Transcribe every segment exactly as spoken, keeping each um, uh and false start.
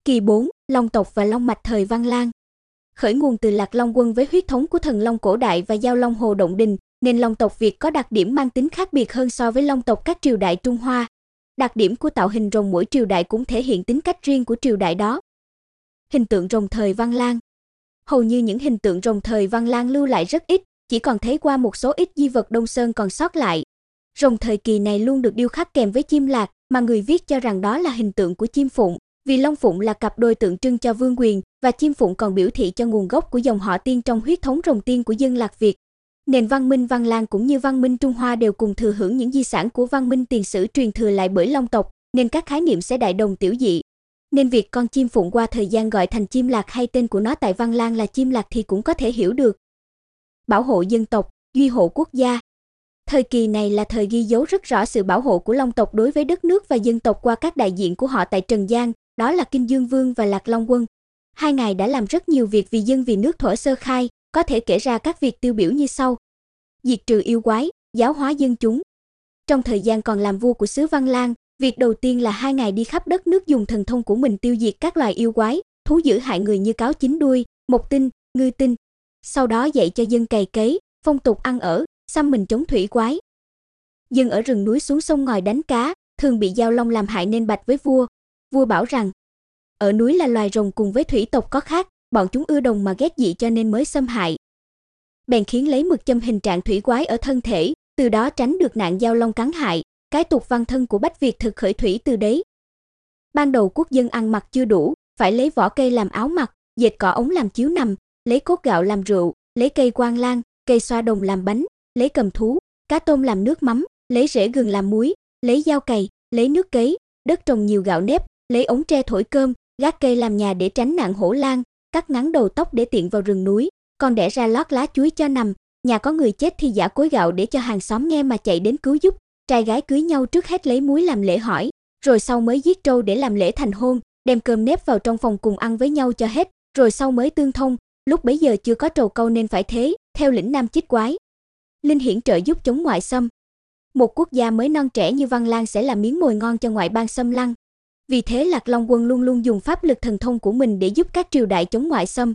Kỳ bốn, Long tộc và Long mạch thời Văn Lang. Khởi nguồn từ Lạc Long quân với huyết thống của thần Long cổ đại và giao Long Hồ Động Đình, nên Long tộc Việt có đặc điểm mang tính khác biệt hơn so với Long tộc các triều đại Trung Hoa. Đặc điểm của tạo hình rồng mỗi triều đại cũng thể hiện tính cách riêng của triều đại đó. Hình tượng rồng thời Văn Lang. Hầu như những hình tượng rồng thời Văn Lang lưu lại rất ít, chỉ còn thấy qua một số ít di vật Đông Sơn còn sót lại. Rồng thời kỳ này luôn được điêu khắc kèm với chim lạc, mà người viết cho rằng đó là hình tượng của chim phụng, vì long phụng là cặp đôi tượng trưng cho vương quyền, và chim phụng còn biểu thị cho nguồn gốc của dòng họ Tiên trong huyết thống rồng Tiên của dân Lạc Việt. Nền văn minh Văn Lang cũng như văn minh Trung Hoa đều cùng thừa hưởng những di sản của văn minh tiền sử truyền thừa lại bởi Long tộc, nên các khái niệm sẽ đại đồng tiểu dị. Nên việc con chim phụng qua thời gian gọi thành chim lạc hay tên của nó tại Văn Lang là chim lạc thì cũng có thể hiểu được. Bảo hộ dân tộc, duy hộ quốc gia. Thời kỳ này là thời ghi dấu rất rõ sự bảo hộ của Long tộc đối với đất nước và dân tộc qua các đại diện của họ tại Trần gian, đó là Kinh Dương Vương và Lạc Long Quân. Hai ngài đã làm rất nhiều việc vì dân vì nước thuở sơ khai, có thể kể ra các việc tiêu biểu như sau. Diệt trừ yêu quái, giáo hóa dân chúng. Trong thời gian còn làm vua của xứ Văn Lang, việc đầu tiên là hai ngài đi khắp đất nước dùng thần thông của mình tiêu diệt các loài yêu quái, thú dữ hại người như cáo chín đuôi, mộc tinh, ngư tinh. Sau đó dạy cho dân cày cấy, phong tục ăn ở, xăm mình chống thủy quái. Dân ở rừng núi xuống sông ngòi đánh cá, thường bị giao long làm hại nên bạch với vua. Vua bảo rằng, ở núi là loài rồng cùng với thủy tộc có khác, bọn chúng ưa đồng mà ghét dị cho nên mới xâm hại. Bèn khiến lấy mực châm hình trạng thủy quái ở thân thể, từ đó tránh được nạn giao long cắn hại. Cái tục văn thân của Bách Việt thực khởi thủy từ đấy. Ban đầu quốc dân ăn mặc chưa đủ, phải lấy vỏ cây làm áo mặc, dệt cỏ ống làm chiếu nằm, lấy cốt gạo làm rượu, lấy cây quan lan, cây xoa đồng làm bánh, lấy cầm thú, cá tôm làm nước mắm, lấy rễ gừng làm muối, lấy dao cày, lấy nước cấy, đất trồng nhiều gạo nếp, lấy ống tre thổi cơm, gác cây làm nhà để tránh nạn hổ lang, cắt ngắn đầu tóc để tiện vào rừng núi, còn đẻ ra lót lá chuối cho nằm, nhà có người chết thì giã cối gạo để cho hàng xóm nghe mà chạy đến cứu giúp. Trai gái cưới nhau trước hết lấy muối làm lễ hỏi, rồi sau mới giết trâu để làm lễ thành hôn, đem cơm nếp vào trong phòng cùng ăn với nhau cho hết, rồi sau mới tương thông. Lúc bấy giờ chưa có trầu câu nên phải thế, theo lĩnh nam chích quái. Linh hiển trợ giúp chống ngoại xâm. Một quốc gia mới non trẻ như Văn Lang sẽ là miếng mồi ngon cho ngoại bang xâm lăng. Vì thế Lạc Long Quân luôn luôn dùng pháp lực thần thông của mình để giúp các triều đại chống ngoại xâm.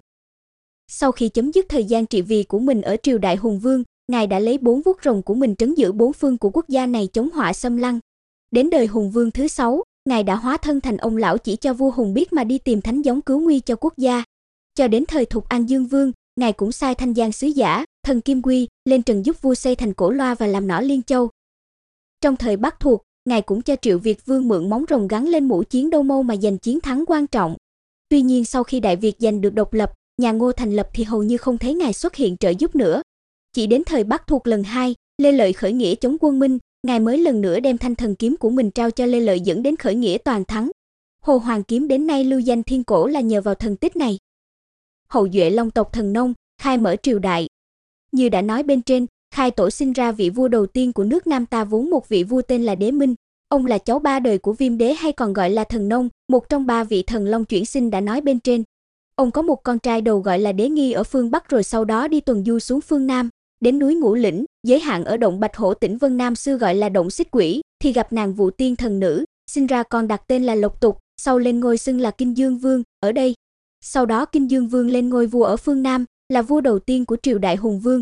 Sau khi chấm dứt thời gian trị vì của mình ở triều đại Hùng Vương, ngài đã lấy bốn vuốt rồng của mình trấn giữ bốn phương của quốc gia này chống họa xâm lăng. Đến đời Hùng Vương thứ sáu, ngài đã hóa thân thành ông lão chỉ cho vua Hùng biết mà đi tìm thánh giống cứu nguy cho quốc gia. Cho đến thời Thục An Dương Vương, ngài cũng sai Thanh Giang sứ giả, thần Kim Quy, lên trần giúp vua xây thành Cổ Loa và làm nỏ Liên Châu. Trong thời Bắc Thuộc, ngài cũng cho Triệu Việt Vương mượn móng rồng gắn lên mũ chiến Đâu Mâu mà giành chiến thắng quan trọng. Tuy nhiên sau khi Đại Việt giành được độc lập, nhà Ngô thành lập thì hầu như không thấy ngài xuất hiện trợ giúp nữa. Chỉ đến thời Bắc Thuộc lần hai, Lê Lợi khởi nghĩa chống quân Minh, ngài mới lần nữa đem thanh thần kiếm của mình trao cho Lê Lợi dẫn đến khởi nghĩa toàn thắng. Hồ Hoàng kiếm đến nay lưu danh thiên cổ là nhờ vào thần tích này. Hậu duệ Long tộc thần nông, khai mở triều đại. Như đã nói bên trên, khai tổ sinh ra vị vua đầu tiên của nước Nam ta vốn một vị vua tên là Đế Minh. Ông là cháu ba đời của Viêm Đế hay còn gọi là thần nông, một trong ba vị thần long chuyển sinh đã nói bên trên. Ông có một con trai đầu gọi là Đế Nghi ở phương Bắc rồi sau đó đi tuần du xuống phương Nam. Đến núi Ngũ Lĩnh, giới hạn ở động Bạch Hổ tỉnh Vân Nam xưa gọi là động Xích Quỷ, thì gặp nàng Vụ Tiên thần nữ, sinh ra con đặt tên là Lộc Tục, sau lên ngôi xưng là Kinh Dương Vương, ở đây. Sau đó Kinh Dương Vương lên ngôi vua ở phương Nam, là vua đầu tiên của triều đại Hùng Vương.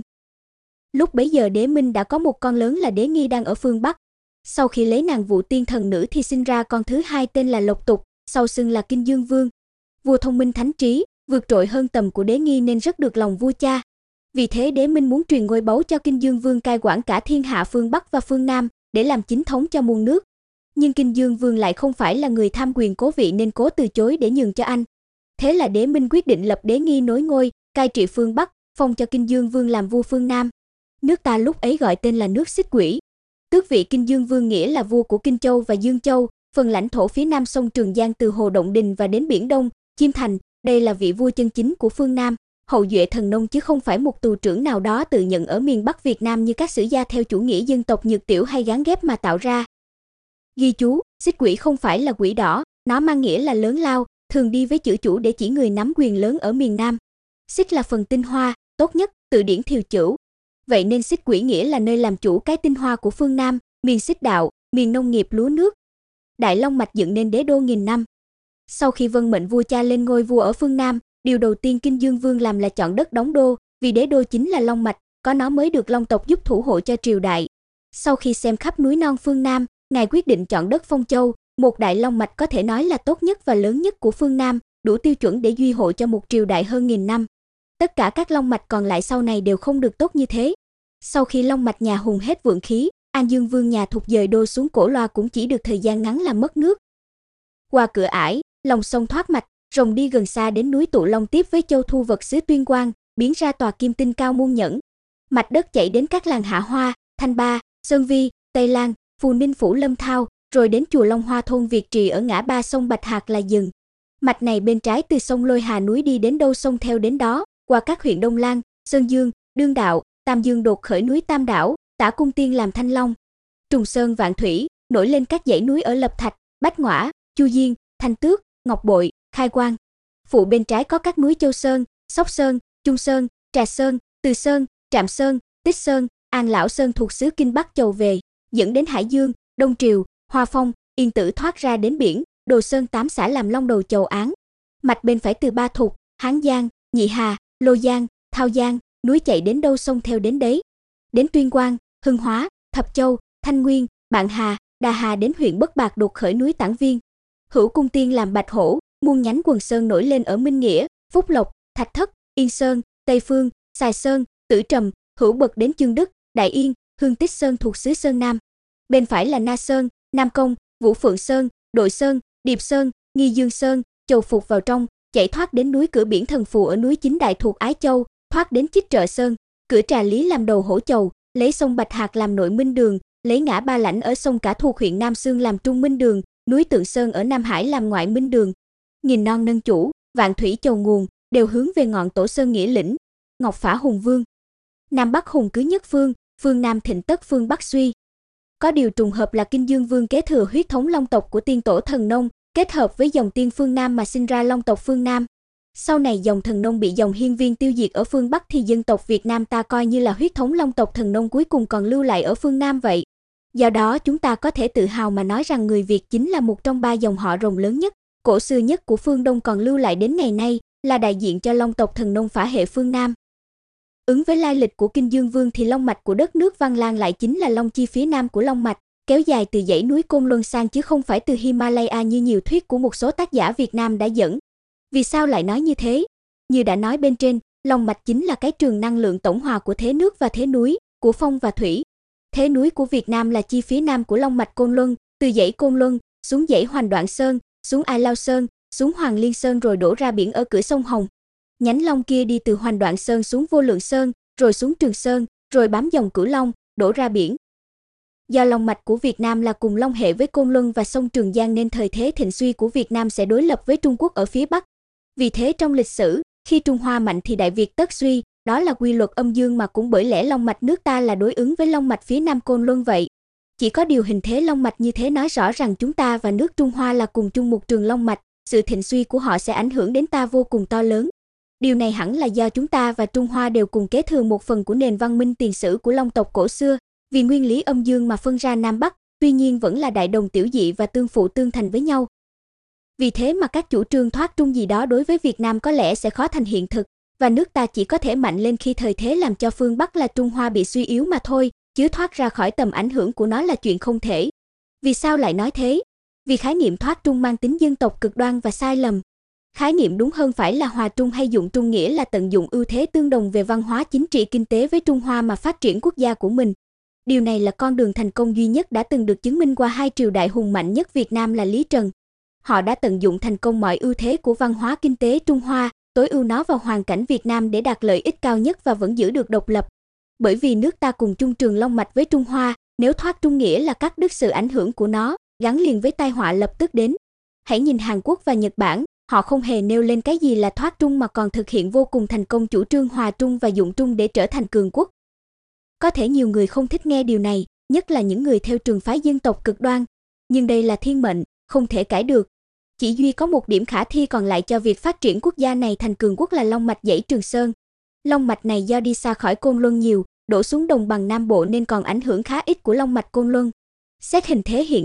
Lúc bấy giờ Đế Minh đã có một con lớn là Đế Nghi đang ở phương Bắc. Sau khi lấy nàng Vụ Tiên thần nữ thì sinh ra con thứ hai tên là Lộc Tục, sau xưng là Kinh Dương Vương. Vua thông minh thánh trí, vượt trội hơn tầm của Đế Nghi nên rất được lòng vua cha. Vì thế Đế Minh muốn truyền ngôi báu cho Kinh Dương Vương cai quản cả thiên hạ phương Bắc và phương Nam, để làm chính thống cho muôn nước. Nhưng Kinh Dương Vương lại không phải là người tham quyền cố vị nên cố từ chối để nhường cho anh. Thế là Đế Minh quyết định lập Đế Nghi nối ngôi, cai trị phương Bắc, phong cho Kinh Dương Vương làm vua phương Nam. Nước ta lúc ấy gọi tên là nước Xích Quỷ. Tước vị Kinh Dương Vương nghĩa là vua của Kinh Châu và Dương Châu, phần lãnh thổ phía nam sông Trường Giang từ Hồ Động Đình và đến biển Đông, Chiêm Thành. Đây là vị vua chân chính của phương Nam, hậu duệ thần nông chứ không phải một tù trưởng nào đó tự nhận ở miền Bắc Việt Nam như các sử gia theo chủ nghĩa dân tộc Nhược Tiểu hay gán ghép mà tạo ra. Ghi chú, Xích Quỷ không phải là quỷ đỏ, nó mang nghĩa là lớn lao, thường đi với chữ chủ để chỉ người nắm quyền lớn ở miền Nam. Xích là phần tinh hoa, tốt nhất, từ điển Thiều Chửu. Vậy nên Xích Quỷ nghĩa là nơi làm chủ cái tinh hoa của phương Nam, miền xích đạo, miền nông nghiệp lúa nước. Đại Long mạch dựng nên đế đô nghìn năm. Sau khi vân mệnh vua cha lên ngôi vua ở phương Nam, điều đầu tiên Kinh Dương Vương làm là chọn đất đóng đô, vì đế đô chính là Long Mạch, có nó mới được Long tộc giúp thủ hộ cho triều đại. Sau khi xem khắp núi non phương Nam, ngài quyết định chọn đất Phong Châu, một đại long mạch có thể nói là tốt nhất và lớn nhất của phương Nam, đủ tiêu chuẩn để duy hộ cho một triều đại hơn nghìn năm. Tất cả các long mạch còn lại sau này đều không được tốt như thế. Sau khi long mạch nhà Hùng hết vượng khí, An Dương Vương nhà Thục dời đô xuống Cổ Loa cũng chỉ được thời gian ngắn làm mất nước. Qua cửa ải, lòng sông thoát mạch, rồng đi gần xa đến núi Tụ Long tiếp với châu Thu vật xứ Tuyên Quang, biến ra tòa Kim Tinh cao muôn nhẫn. Mạch đất chảy đến các làng Hạ Hoa, Thanh Ba, Sơn Vi, Tây Lan, Phù Ninh Phủ Lâm Thao, rồi đến chùa Long Hoa thôn Việt Trì ở ngã ba sông Bạch Hạc là dừng. Mạch này bên trái từ sông Lôi Hà núi đi đến đâu sông theo đến đó, qua các huyện Đông Lan, Sơn Dương, Đương Đạo, Tam Dương đột khởi núi Tam Đảo, Tả Cung Tiên làm Thanh Long. Trùng Sơn Vạn Thủy, nổi lên các dãy núi ở Lập Thạch, Bách Ngoã, Chu Diên, Thanh Tước, Ngọc Bội, Khai Quang. Phụ bên trái có các núi Châu Sơn, Sóc Sơn, Trung Sơn, Trà Sơn, Từ Sơn, Trạm Sơn, Tích Sơn, An Lão Sơn thuộc xứ Kinh Bắc chầu về, dẫn đến Hải Dương, Đông Triều, Hoa Phong, Yên Tử thoát ra đến biển, Đồ Sơn tám xã làm long đầu chầu án. Mạch bên phải từ Ba Thục, Hán Giang, Nhị Hà, Lô Giang, Thao Giang, núi chạy đến đâu sông theo đến đấy. Đến Tuyên Quang, Hưng Hóa, Thập Châu, Thanh Nguyên, Bạn Hà, Đà Hà đến huyện Bất Bạc đột khởi núi Tản Viên. Hữu Cung Tiên làm Bạch Hổ, muôn nhánh quần sơn nổi lên ở Minh Nghĩa, Phúc Lộc, Thạch Thất, Yên Sơn, Tây Phương, Sài Sơn, Tử Trầm, Hữu bậc đến Chương Đức, Đại Yên, Hương Tích Sơn thuộc xứ Sơn Nam. Bên phải là Na Sơn, Nam Công, Vũ Phượng Sơn, Đội Sơn, Điệp Sơn, Nghi Dương Sơn, Châu Phục vào trong, chạy thoát đến núi Cửa Biển Thần Phù ở núi Chính Đại thuộc Ái Châu, thoát đến Chích Trợ Sơn, Cửa Trà Lý làm đầu hổ chầu, lấy sông Bạch Hạc làm nội minh đường, lấy ngã Ba Lãnh ở sông Cả thuộc huyện Nam Xương làm trung minh đường, núi Tượng Sơn ở Nam Hải làm ngoại minh đường. Nghìn non nâng chủ, vạn thủy chầu nguồn, đều hướng về ngọn Tổ Sơn Nghĩa Lĩnh, Ngọc Phả Hùng Vương. Nam Bắc hùng cứ nhất phương, phương Nam thịnh tất phương Bắc suy. Có điều trùng hợp là Kinh Dương Vương kế thừa huyết thống long tộc của tiên tổ Thần Nông, kết hợp với dòng tiên phương Nam mà sinh ra long tộc phương Nam. Sau này dòng Thần Nông bị dòng Hiên Viên tiêu diệt ở phương Bắc thì dân tộc Việt Nam ta coi như là huyết thống long tộc Thần Nông cuối cùng còn lưu lại ở phương Nam vậy. Do đó chúng ta có thể tự hào mà nói rằng người Việt chính là một trong ba dòng họ rồng lớn nhất, cổ xưa nhất của phương Đông còn lưu lại đến ngày nay, là đại diện cho long tộc Thần Nông phả hệ phương Nam. Ứng với lai lịch của Kinh Dương Vương thì long mạch của đất nước Văn Lang lại chính là long chi phía nam của long mạch, kéo dài từ dãy núi Côn Luân sang chứ không phải từ Himalaya như nhiều thuyết của một số tác giả Việt Nam đã dẫn. Vì sao lại nói như thế? Như đã nói bên trên, long mạch chính là cái trường năng lượng tổng hòa của thế nước và thế núi, của phong và thủy. Thế núi của Việt Nam là chi phía nam của long mạch Côn Luân, từ dãy Côn Luân, xuống dãy Hoành Đoạn Sơn, xuống Ai Lao Sơn, xuống Hoàng Liên Sơn rồi đổ ra biển ở cửa sông Hồng. Nhánh long kia đi từ Hoành Đoạn Sơn xuống Vô Lượng Sơn, rồi xuống Trường Sơn, rồi bám dòng Cửu Long, đổ ra biển. Do long mạch của Việt Nam là cùng long hệ với Côn Luân và sông Trường Giang nên thời thế thịnh suy của Việt Nam sẽ đối lập với Trung Quốc ở phía Bắc. Vì thế trong lịch sử, khi Trung Hoa mạnh thì Đại Việt tất suy, đó là quy luật âm dương mà cũng bởi lẽ long mạch nước ta là đối ứng với long mạch phía Nam Côn Luân vậy. Chỉ có điều hình thế long mạch như thế nói rõ rằng chúng ta và nước Trung Hoa là cùng chung một trường long mạch, sự thịnh suy của họ sẽ ảnh hưởng đến ta vô cùng to lớn. Điều này hẳn là do chúng ta và Trung Hoa đều cùng kế thừa một phần của nền văn minh tiền sử của long tộc cổ xưa, vì nguyên lý âm dương mà phân ra Nam Bắc, tuy nhiên vẫn là đại đồng tiểu dị và tương phụ tương thành với nhau. Vì thế mà các chủ trương thoát trung gì đó đối với Việt Nam có lẽ sẽ khó thành hiện thực, và nước ta chỉ có thể mạnh lên khi thời thế làm cho phương Bắc là Trung Hoa bị suy yếu mà thôi, chứ thoát ra khỏi tầm ảnh hưởng của nó là chuyện không thể. Vì sao lại nói thế? Vì khái niệm thoát trung mang tính dân tộc cực đoan và sai lầm. Khái niệm đúng hơn phải là hòa trung hay dụng trung, nghĩa là tận dụng ưu thế tương đồng về văn hóa chính trị kinh tế với Trung Hoa mà phát triển quốc gia của mình. Điều này là con đường thành công duy nhất đã từng được chứng minh qua hai triều đại hùng mạnh nhất Việt Nam là Lý Trần. Họ đã tận dụng thành công mọi ưu thế của văn hóa kinh tế Trung Hoa, tối ưu nó vào hoàn cảnh Việt Nam để đạt lợi ích cao nhất và vẫn giữ được độc lập. Bởi vì nước ta cùng chung trường long mạch với Trung Hoa, nếu thoát trung nghĩa là cắt đứt sự ảnh hưởng của nó, gắn liền với tai họa lập tức đến. Hãy nhìn Hàn Quốc và Nhật Bản, họ không hề nêu lên cái gì là thoát trung mà còn thực hiện vô cùng thành công chủ trương hòa trung và dụng trung để trở thành cường quốc. Có thể nhiều người không thích nghe điều này, nhất là những người theo trường phái dân tộc cực đoan, nhưng đây là thiên mệnh, không thể cãi được. Chỉ duy có một điểm khả thi còn lại cho việc phát triển quốc gia này thành cường quốc là long mạch dãy Trường Sơn. Long mạch này do đi xa khỏi Côn Luân nhiều, đổ xuống đồng bằng Nam Bộ nên còn ảnh hưởng khá ít của long mạch Côn Luân. Xét hình thế hiện nay,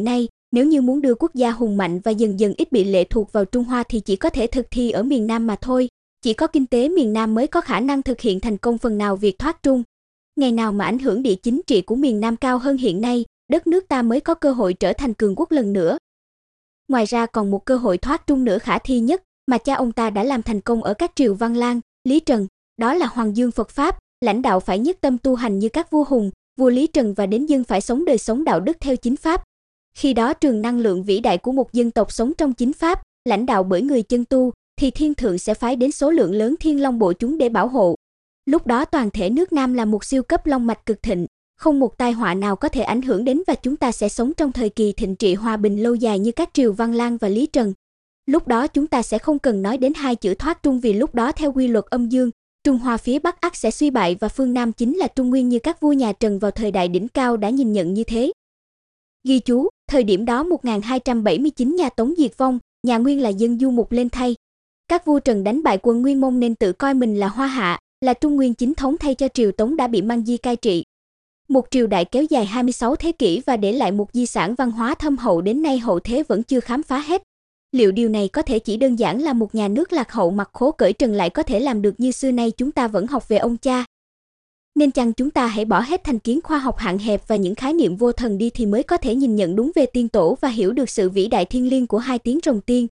Nếu như muốn đưa quốc gia hùng mạnh và dần dần ít bị lệ thuộc vào Trung Hoa thì chỉ có thể thực thi ở miền Nam mà thôi. Chỉ có kinh tế miền Nam mới có khả năng thực hiện thành công phần nào việc thoát Trung. Ngày nào mà ảnh hưởng địa chính trị của miền Nam cao hơn hiện nay, đất nước ta mới có cơ hội trở thành cường quốc lần nữa. Ngoài ra còn một cơ hội thoát Trung nữa khả thi nhất mà cha ông ta đã làm thành công ở các triều Văn Lang, Lý Trần, đó là Hoàng Dương Phật Pháp, lãnh đạo phải nhất tâm tu hành như các vua Hùng, vua Lý Trần và đến dân phải sống đời sống đạo đức theo chính pháp. Khi đó trường năng lượng vĩ đại của một dân tộc sống trong chính pháp, lãnh đạo bởi người chân tu, thì thiên thượng sẽ phái đến số lượng lớn thiên long bộ chúng để bảo hộ. Lúc đó toàn thể nước Nam là một siêu cấp long mạch cực thịnh, không một tai họa nào có thể ảnh hưởng đến và chúng ta sẽ sống trong thời kỳ thịnh trị hòa bình lâu dài như các triều Văn Lang và Lý Trần. Lúc đó chúng ta sẽ không cần nói đến hai chữ thoát Trung vì lúc đó theo quy luật âm dương, Trung Hoa phía Bắc ắt sẽ suy bại và phương Nam chính là Trung Nguyên như các vua nhà Trần vào thời đại đỉnh cao đã nhìn nhận như thế. Ghi chú, thời điểm đó một nghìn hai trăm bảy mươi chín nhà Tống diệt vong, nhà Nguyên là dân du mục lên thay. Các vua Trần đánh bại quân Nguyên Mông nên tự coi mình là Hoa Hạ, là Trung Nguyên chính thống thay cho triều Tống đã bị Mang Di cai trị. Một triều đại kéo dài hai mươi sáu thế kỷ và để lại một di sản văn hóa thâm hậu đến nay hậu thế vẫn chưa khám phá hết. Liệu điều này có thể chỉ đơn giản là một nhà nước lạc hậu mặc khố cởi trần lại có thể làm được như xưa nay chúng ta vẫn học về ông cha? Nên chăng chúng ta hãy bỏ hết thành kiến khoa học hạn hẹp và những khái niệm vô thần đi thì mới có thể nhìn nhận đúng về tiên tổ và hiểu được sự vĩ đại thiêng liêng của hai tiếng rồng tiên.